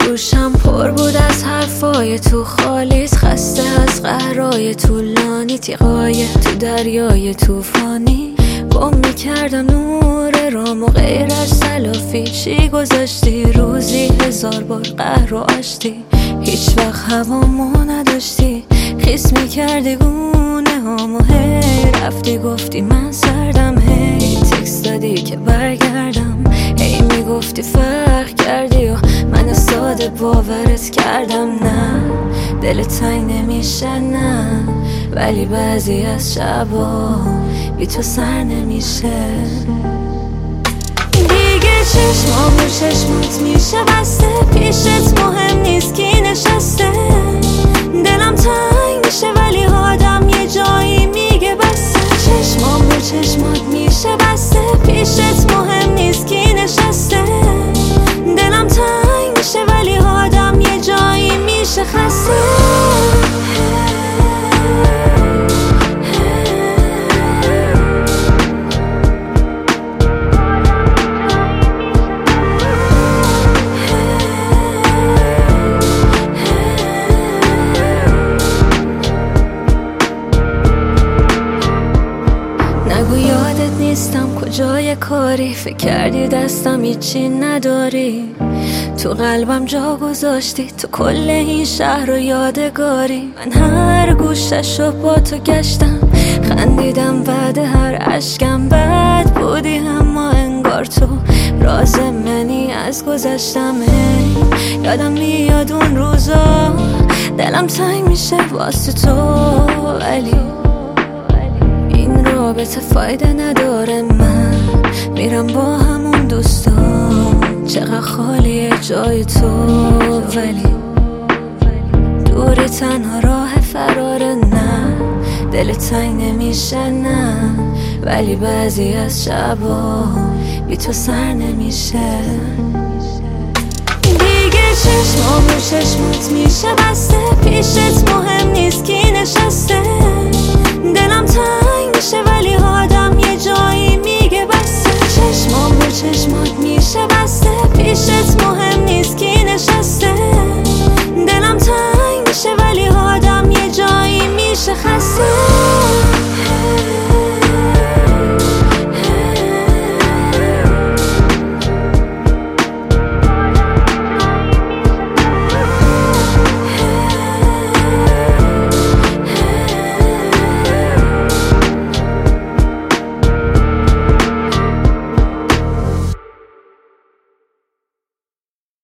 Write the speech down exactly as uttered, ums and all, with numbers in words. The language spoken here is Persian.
گوشم پر بود از حرفای تو خالیت، خسته از قهرای طولانی، تیغای تو دریای توفانی. گم میکردم نور رام و غیر از تلافی. چی گذاشتی روزی هزار بار قهر و آشتی، هیچ وقت هوامو نداشتی. خیس میکردی گونه هامو، هی رفتی گفتی من سردم، هی تکست دادی که برگردم، هی میگفتی فرق کردی و من ساده باورت کردم. نه دل تنگ نمیشه نه، ولی بعضی از شبا بی تو سر نمیشه. دیگه چشمام رو چشمات میشه بسته، پیشت مهم نیست کی نشسته. دلم تنگ میشه ولی آدم یه جایی میگه بسته. چشمام رو چشمات میشه بسته، پیشت مهم نیست کی نشسته. دلم تنگ میشه ولی آدم یه جایی میشه خسته. یادت نیستم کجای کاری، فکر کردی دستم هیچی نداری. تو قلبم جا گذاشتی، تو کل این شهر رو یادگاری. من هر گوششو با تو گشتم، خندیدم بعد هر عشقم. بد بودی اما انگار تو راز منی از گذشتم. یادم میاد اون روزا، دلم تنگ میشه واسه تو، ولی رابطه فایده نداره. من میرم با همون دوستان، چقدر خالیه جای تو، ولی دوری تنها راه فراره. نه دل تنگ نمیشه نه، ولی بعضی از شبا بی تو سر نمیشه. دیگه چشمام رو چشمات میشه بسته، پیشت مهم نیست کی